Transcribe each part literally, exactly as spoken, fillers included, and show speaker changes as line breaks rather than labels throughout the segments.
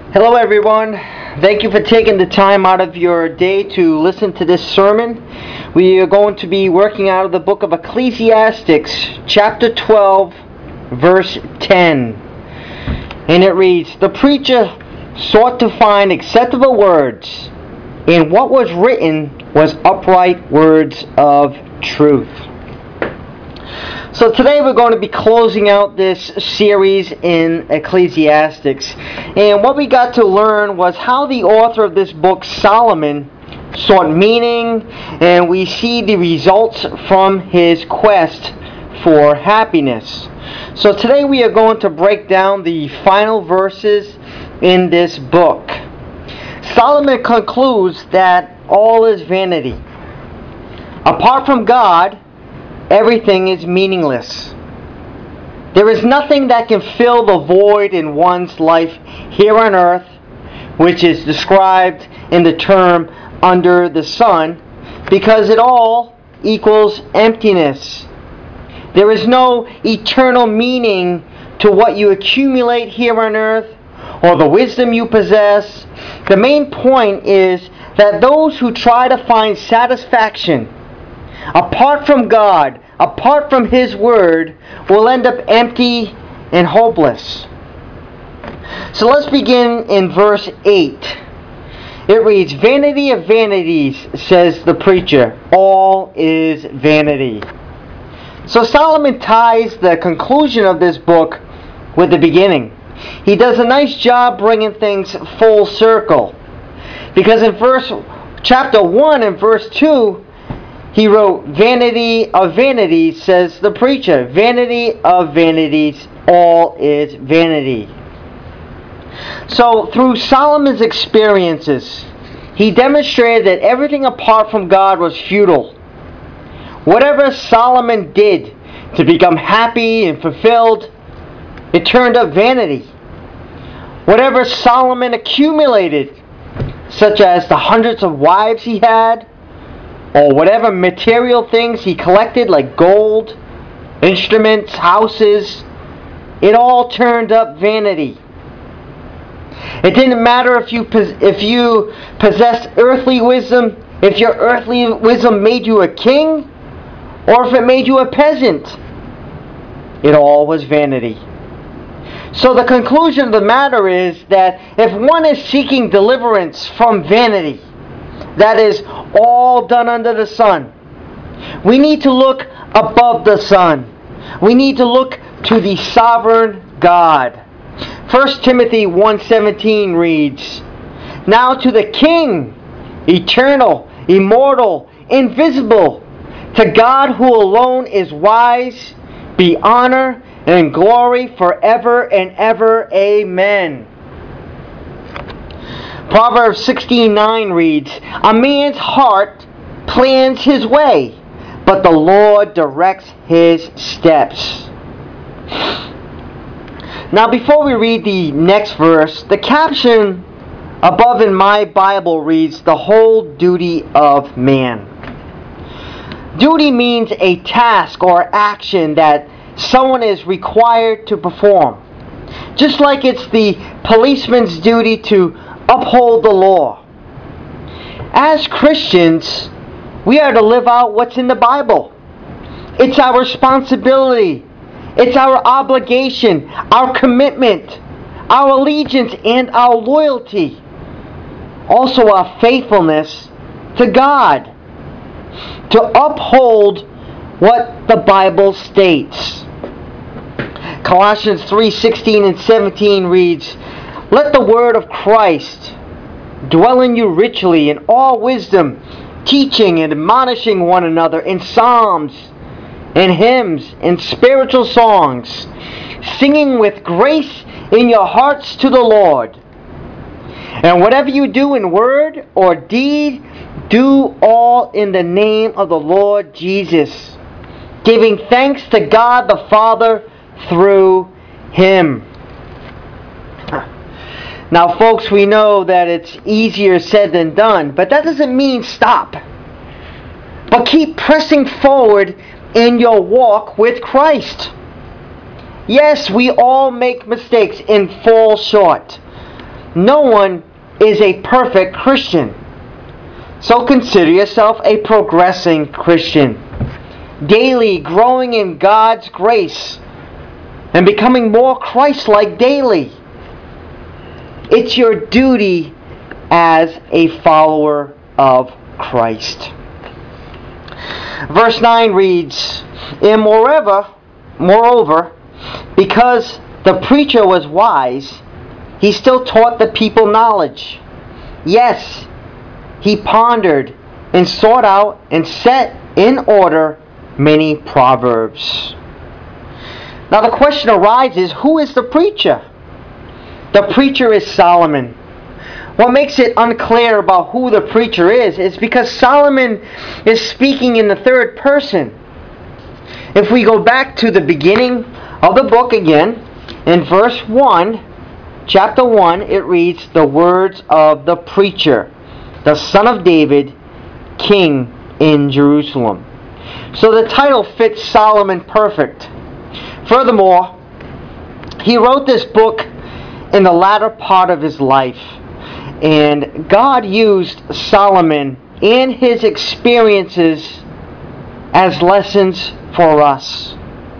Hello, everyone. Thank you for taking the time out of your day to listen to this sermon. We are going to be working out of the book of Ecclesiastes, chapter twelve, verse ten. And it reads, "The preacher sought to find acceptable words, and what was written was upright words of truth." So today we're going to be closing out this series in Ecclesiastes. And what we got to learn was how the author of this book, Solomon, sought meaning, and we see the results from his quest for happiness. So today we are going to break down the final verses in this book. Solomon concludes that all is vanity. Apart from God, everything is meaningless. There is nothing that can fill the void in one's life here on earth, which is described in the term under the sun, because it all equals emptiness. There is no eternal meaning to what you accumulate here on earth or the wisdom you possess. The main point is that those who try to find satisfaction apart from God, apart from His Word, will end up empty and hopeless. So let's begin in verse eight. It reads, "Vanity of vanities, says the preacher, all is vanity." So Solomon ties the conclusion of this book with the beginning. He does a nice job bringing things full circle. Because in verse chapter one and verse two, he wrote, "Vanity of vanities, says the preacher. Vanity of vanities, all is vanity." So, through Solomon's experiences, he demonstrated that everything apart from God was futile. Whatever Solomon did to become happy and fulfilled, it turned up vanity. Whatever Solomon accumulated, such as the hundreds of wives he had, or whatever material things he collected like gold, instruments, houses, it all turned up vanity. It didn't matter if you if you possessed earthly wisdom, if your earthly wisdom made you a king, or if it made you a peasant. It all was vanity. So the conclusion of the matter is that if one is seeking deliverance from vanity, that is all done under the sun, we need to look above the sun. We need to look to the sovereign God. First Timothy one seventeen reads, "Now to the King, eternal, immortal, invisible, to God who alone is wise, be honor and glory forever and ever. Amen." Proverbs sixteen nine reads, "A man's heart plans his way, but the Lord directs his steps." Now, before we read the next verse, the caption above in my Bible reads, "The whole duty of man." Duty means a task or action that someone is required to perform. Just like it's the policeman's duty to uphold the law. As Christians, we are to live out what's in the Bible. It's our responsibility. It's our obligation, our commitment, our allegiance, and our loyalty. Also our faithfulness to God. To uphold what the Bible states. Colossians three sixteen and seventeen reads, "Let the word of Christ dwell in you richly in all wisdom, teaching and admonishing one another in psalms and hymns and spiritual songs, singing with grace in your hearts to the Lord. And whatever you do in word or deed, do all in the name of the Lord Jesus, giving thanks to God the Father through Him." Now, folks, we know that it's easier said than done, but that doesn't mean stop. But keep pressing forward in your walk with Christ. Yes, we all make mistakes and fall short. No one is a perfect Christian. So consider yourself a progressing Christian, daily growing in God's grace and becoming more Christ-like daily. It's your duty as a follower of Christ. Verse nine reads, And moreover, moreover, because the preacher was wise, he still taught the people knowledge. Yes, he pondered and sought out and set in order many proverbs. Now the question arises, who is the preacher? The preacher is Solomon. What makes it unclear about who the preacher is is because Solomon is speaking in the third person. If we go back to the beginning of the book again, in verse one, chapter one, it reads, the words of the preacher, the son of David, king in Jerusalem. So the title fits Solomon perfect. Furthermore, he wrote this book in the latter part of his life. And God used Solomon and his experiences as lessons for us.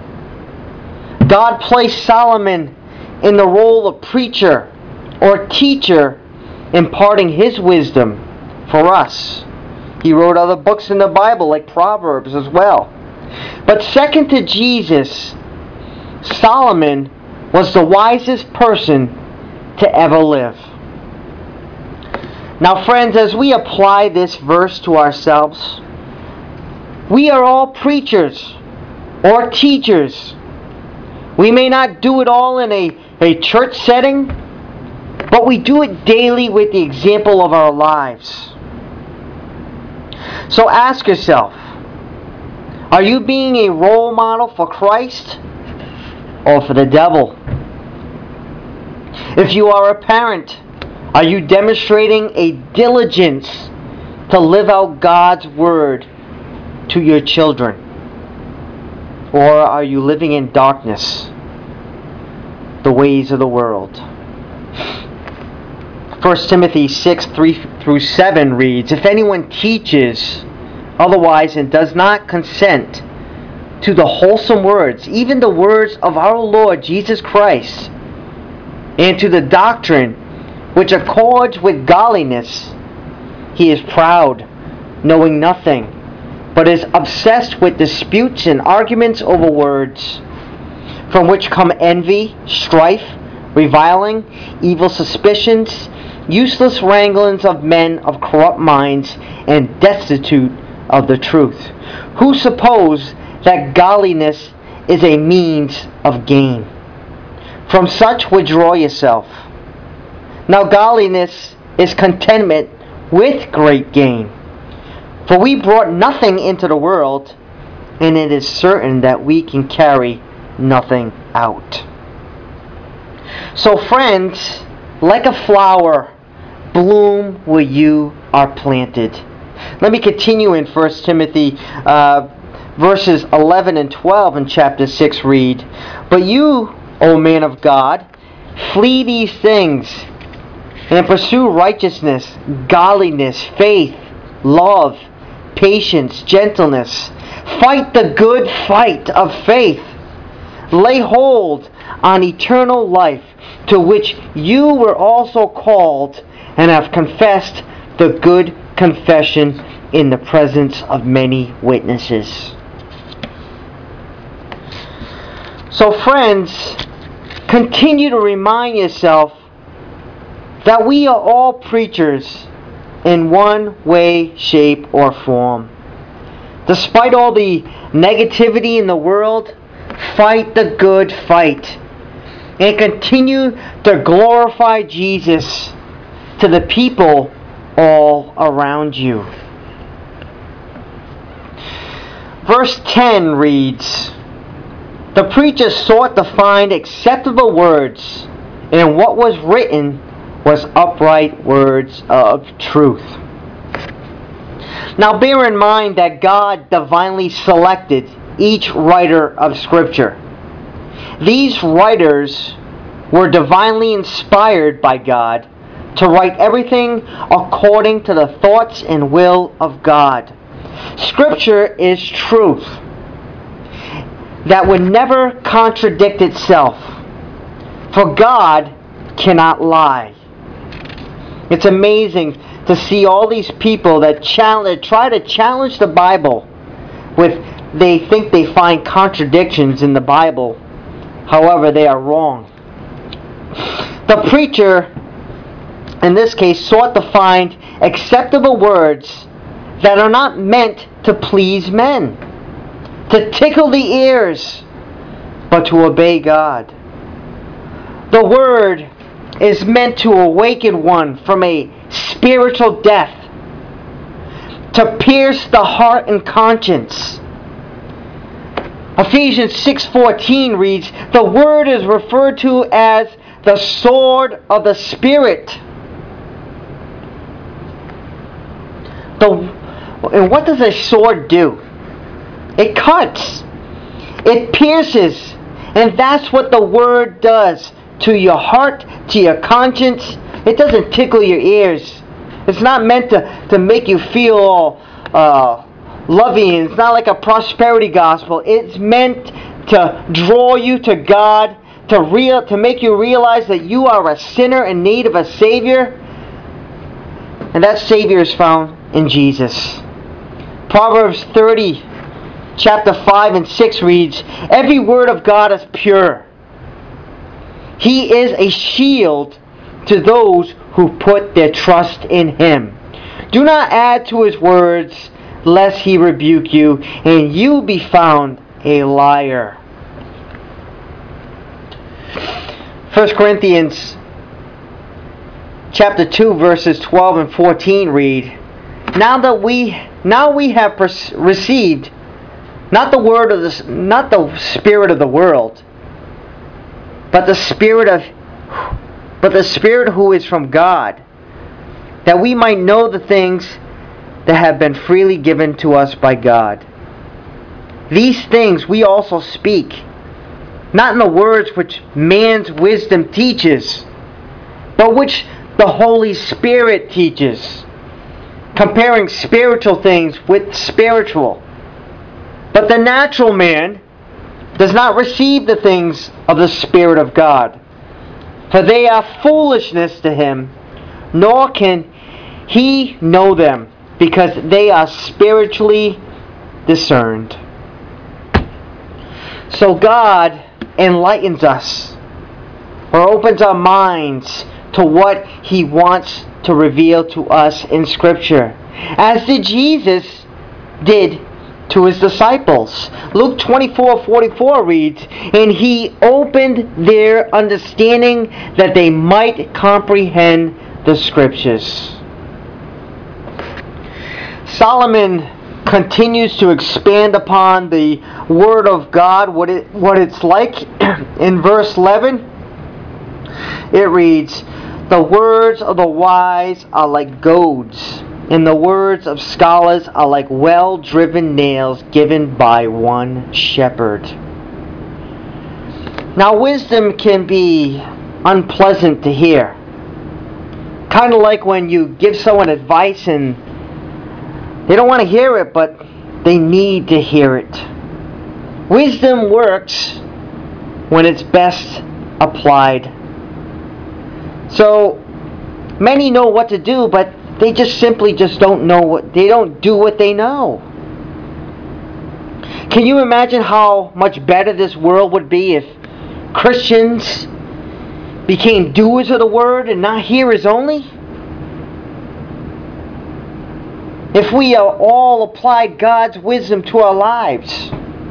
God placed Solomon in the role of preacher or teacher, imparting his wisdom for us. He wrote other books in the Bible like Proverbs as well. But second to Jesus, Solomon was the wisest person to ever live. Now friends, as we apply this verse to ourselves, we are all preachers or teachers. We may not do it all in a, a church setting, but we do it daily with the example of our lives. So ask yourself, are you being a role model for Christ or for the devil? If you are a parent, are you demonstrating a diligence to live out God's word to your children? Or are you living in darkness, the ways of the world? First Timothy six, three through seven reads, If anyone teaches otherwise and does not consent to the wholesome words, even the words of our Lord Jesus Christ, and to the doctrine which accords with godliness, he is proud, knowing nothing, but is obsessed with disputes and arguments over words, from which come envy, strife, reviling, evil suspicions, useless wranglings of men of corrupt minds, and destitute of the truth, who suppose that godliness is a means of gain. From such withdraw yourself. Now godliness is contentment with great gain. For we brought nothing into the world, and it is certain that we can carry nothing out. So friends, like a flower, bloom where you are planted. Let me continue in First Timothy uh, verses eleven and twelve in chapter six read, But you, O man of God, flee these things, and pursue righteousness, godliness, faith, love, patience, gentleness. Fight the good fight of faith. Lay hold on eternal life, to which you were also called, and have confessed the good confession in the presence of many witnesses. So friends, continue to remind yourself that we are all preachers in one way, shape, or form. Despite all the negativity in the world, fight the good fight and continue to glorify Jesus to the people all around you. Verse ten reads, The preacher sought to find acceptable words, and what was written was upright words of truth. Now bear in mind that God divinely selected each writer of Scripture. These writers were divinely inspired by God to write everything according to the thoughts and will of God. Scripture is truth that would never contradict itself, for God cannot lie. It's amazing to see all these people that challenge, try to challenge the Bible with, they think they find contradictions in the Bible. However, they are wrong. The preacher, in this case, sought to find acceptable words that are not meant to please men, to tickle the ears, but to obey God. The Word is meant to awaken one from a spiritual death, to pierce the heart and conscience. Ephesians six fourteen reads, the Word is referred to as the sword of the Spirit. The, and what does a sword do? It cuts. It pierces. And that's what the Word does to your heart, to your conscience. It doesn't tickle your ears. It's not meant to, to make you feel all uh, loving. It's not like a prosperity gospel. It's meant to draw you to God, to real to make you realize that you are a sinner in need of a Savior. And that Savior is found in Jesus. Proverbs thirty, chapter five and six reads, every word of God is pure. He is a shield to those who put their trust in Him. Do not add to His words, lest He rebuke you, and you be found a liar. First Corinthians chapter two, verses twelve and fourteen read, Now that we now we have pers- received not the word of the not the spirit of the world, but the spirit of but the Spirit who is from God, that we might know the things that have been freely given to us by God. These things we also speak, not in the words which man's wisdom teaches, but which the Holy Spirit teaches, comparing spiritual things with spiritual. But the natural man does not receive the things of the Spirit of God, for they are foolishness to him, nor can he know them, because they are spiritually discerned. So God enlightens us, or opens our minds to what He wants to reveal to us in Scripture, as did Jesus did to His disciples. Luke twenty-four forty-four reads, and He opened their understanding that they might comprehend the Scriptures. Solomon continues to expand upon the Word of God, what it what it's like. In verse eleven, it reads, the words of the wise are like goads, and the words of scholars are like well-driven nails given by one shepherd. Now, wisdom can be unpleasant to hear. Kind of like when you give someone advice and they don't want to hear it, but they need to hear it. Wisdom works when it's best applied. So, many know what to do, but they just simply just don't know what, they don't do what they know. Can you imagine how much better this world would be if Christians became doers of the Word and not hearers only? If we all applied God's wisdom to our lives.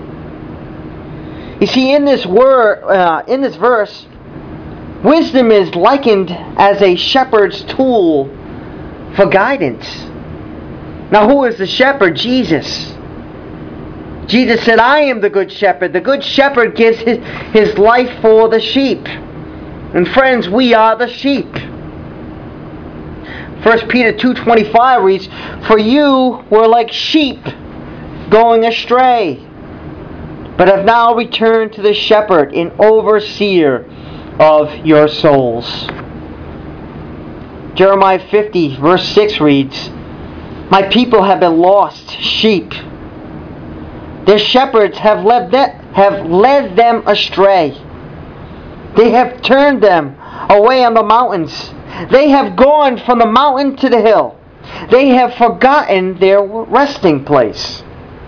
You see, in this word, uh, in this verse, wisdom is likened as a shepherd's tool for guidance. Now, who is the shepherd? Jesus. Jesus said, I am the good shepherd. The good shepherd gives his, his life for the sheep. And friends, we are the sheep. First Peter two twenty-five reads, for you were like sheep going astray, but have now returned to the shepherd and overseer of your souls. Jeremiah fifty, verse six reads, "My people have been lost sheep. Their shepherds have led them, have led them astray. They have turned them away on the mountains. They have gone from the mountain to the hill. They have forgotten their resting place."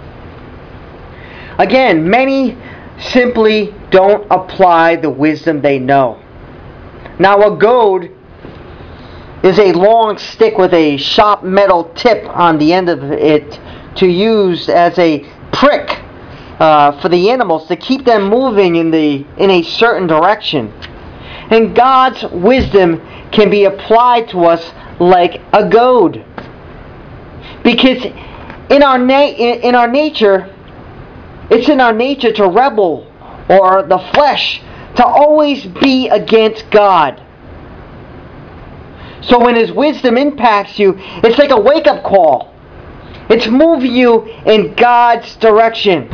Again, many simply don't apply the wisdom they know. Now, a goad is a long stick with a sharp metal tip on the end of it to use as a prick uh, for the animals to keep them moving in the in a certain direction. And God's wisdom can be applied to us like a goad, because in our na- in our nature, it's in our nature to rebel, or the flesh to always be against God. So when His wisdom impacts you, it's like a wake-up call. It's moving you in God's direction.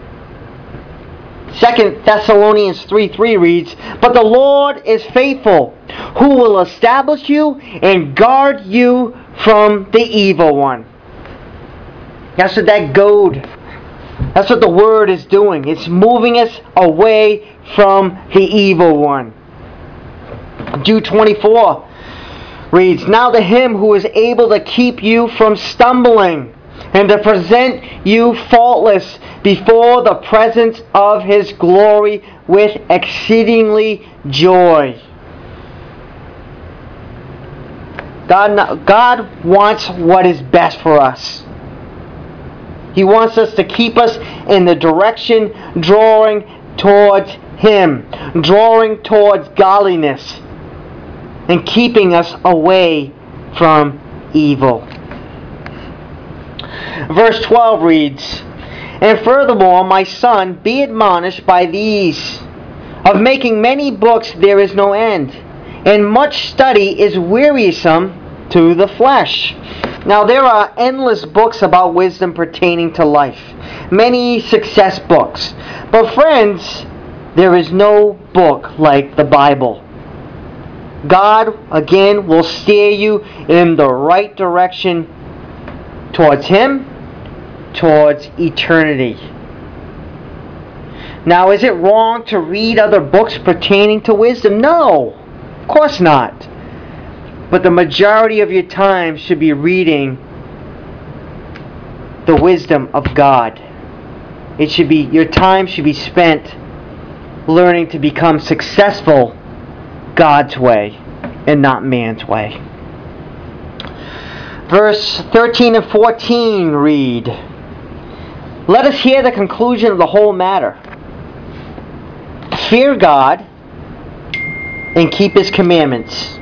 Second Thessalonians three three reads, "But the Lord is faithful, who will establish you and guard you from the evil one." That's what that goad, that's what the word is doing. It's moving us away from the evil one. Jude twenty-four reads, "Now to Him who is able to keep you from stumbling and to present you faultless before the presence of His glory with exceedingly joy." God, God wants what is best for us. He wants us to keep us in the direction drawing towards Him, drawing towards godliness, and keeping us away from evil. Verse twelve reads, "And furthermore, my son, be admonished by these. Of making many books there is no end, and much study is wearisome to the flesh." Now, there are endless books about wisdom pertaining to life, many success books. But friends, there is no book like the Bible. God, again, will steer you in the right direction towards Him, towards eternity. Now, is it wrong to read other books pertaining to wisdom? No, of course not. But the majority of your time should be reading the wisdom of God. It should be, your time should be spent learning to become successful God's way and not man's way. Verse thirteen and fourteen read, "Let us hear the conclusion of the whole matter. Fear God and keep His commandments.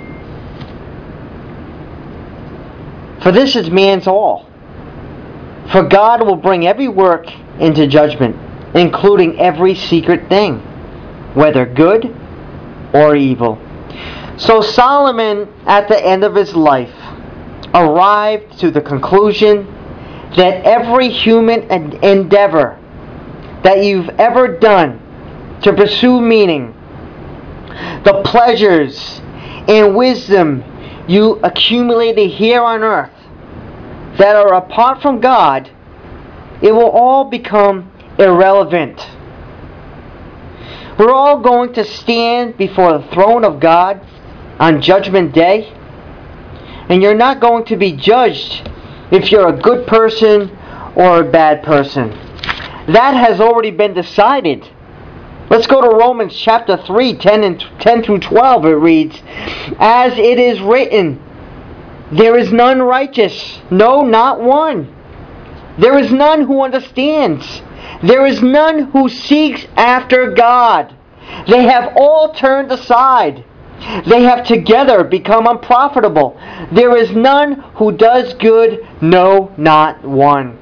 For this is man's all. For God will bring every work into judgment, including every secret thing, whether good or evil." So Solomon, at the end of his life, arrived to the conclusion that every human endeavor that you've ever done to pursue meaning, the pleasures and wisdom you accumulated here on earth that are apart from God, it will all become irrelevant. We're all going to stand before the throne of God on Judgment Day, and you're not going to be judged if you're a good person or a bad person. That has already been decided. Let's go to Romans chapter three, ten and ten through twelve. It reads, "As it is written, there is none righteous, no, not one. There is none who understands. There is none who seeks after God. They have all turned aside. They have together become unprofitable. There is none who does good, no, not one."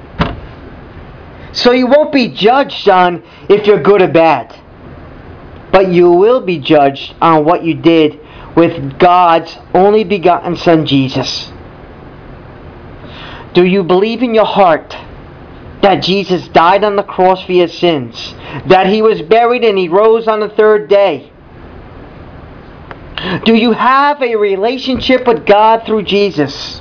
So you won't be judged on if you're good or bad, but you will be judged on what you did with God's only begotten Son, Jesus. Do you believe in your heart that Jesus died on the cross for your sins, that He was buried and He rose on the third day? Do you have a relationship with God through Jesus?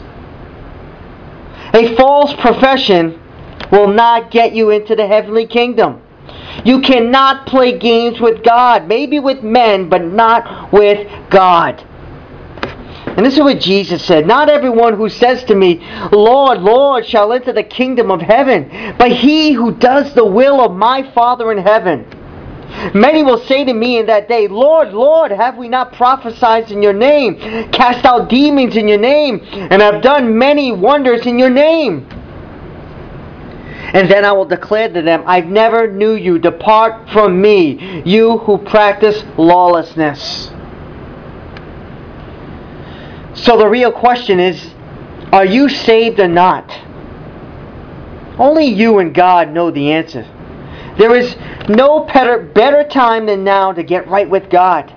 A false profession will not get you into the heavenly kingdom. You cannot play games with God. Maybe with men, but not with God. And this is what Jesus said. Not everyone who says to me, Lord, Lord, shall enter the kingdom of heaven, but he who does the will of my Father in heaven. Many will say to me in that day, Lord, Lord, have we not prophesied in your name, cast out demons in your name, and have done many wonders in your name? And then I will declare to them, I never knew you. Depart from me, you who practice lawlessness. So the real question is, are you saved or not? Only you and God know the answer. There is no better, better time than now to get right with God.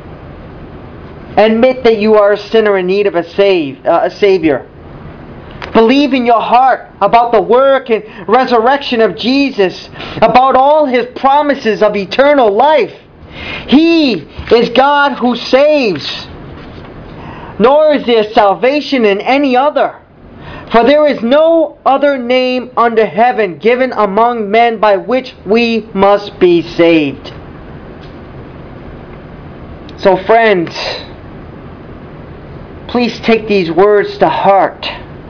Admit that you are a sinner in need of a, save, uh, a Savior. Believe in your heart about the work and resurrection of Jesus, about all His promises of eternal life. He is God who saves, nor is there salvation in any other. For there is no other name under heaven given among men by which we must be saved. So friends, please take these words to heart.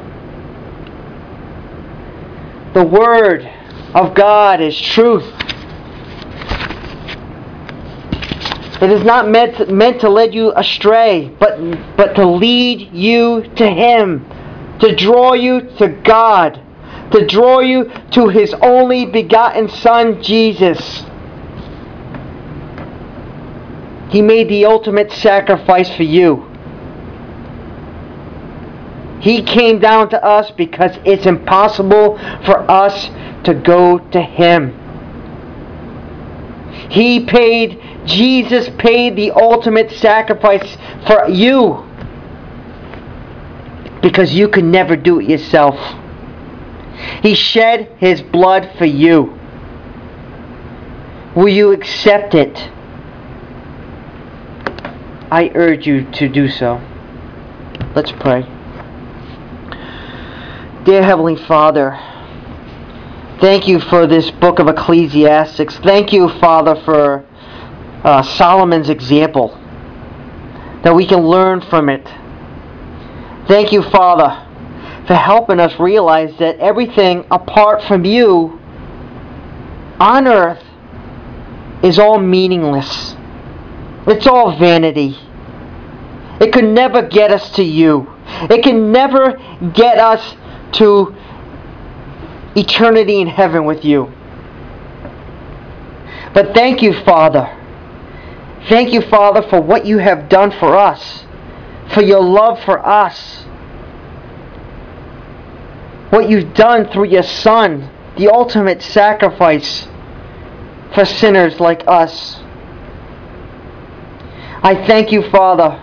The Word of God is truth. It is not meant, meant to lead you astray, but, but to lead you to Him. To draw you to God, to draw you to His only begotten Son, Jesus. He made the ultimate sacrifice for you. He came down to us because it's impossible for us to go to Him. He paid, Jesus paid the ultimate sacrifice for you. Because you could never do it yourself. He shed His blood for you. Will you accept it? I urge you to do so. Let's pray. Dear Heavenly Father, thank you for this book of Ecclesiastes. Thank you, Father, for uh, Solomon's example, that we can learn from it. Thank you, Father, for helping us realize that everything apart from you on earth is all meaningless. It's all vanity. It could never get us to you. It can never get us to eternity in heaven with you. But thank you, Father. Thank you, Father, for what you have done for us, for your love for us, what you've done through your Son, the ultimate sacrifice for sinners like us. I thank you, Father,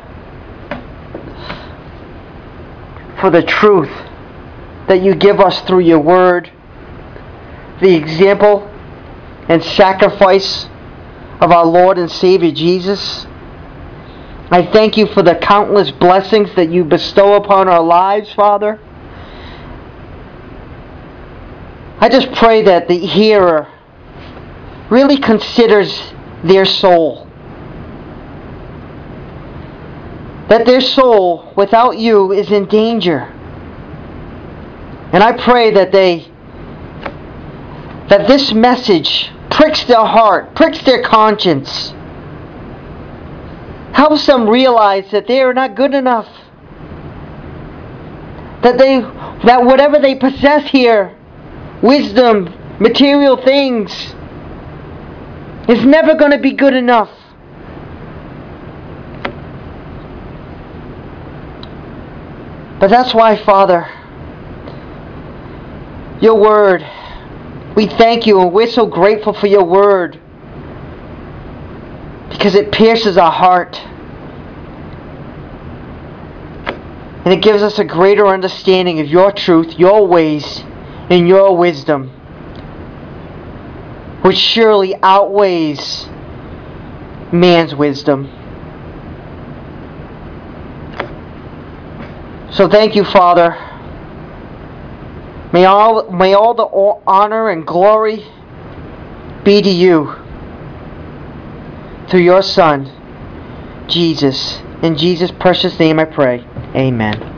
for the truth that you give us through your word, the example and sacrifice of our Lord and Savior Jesus. I thank you for the countless blessings that you bestow upon our lives, Father. I just pray that the hearer really considers their soul. That their soul, without you, is in danger. And I pray that they, that this message pricks their heart, pricks their conscience, helps them realize that they are not good enough. That they, that whatever they possess here, wisdom, material things, is never going to be good enough. But that's why, Father, your word, we thank you and we're so grateful for your word, because it pierces our heart and it gives us a greater understanding of your truth, your ways, and your wisdom, which surely outweighs man's wisdom. So thank you, Father. May all, may all the honor and glory be to you through your Son, Jesus. In Jesus' precious name I pray. Amen.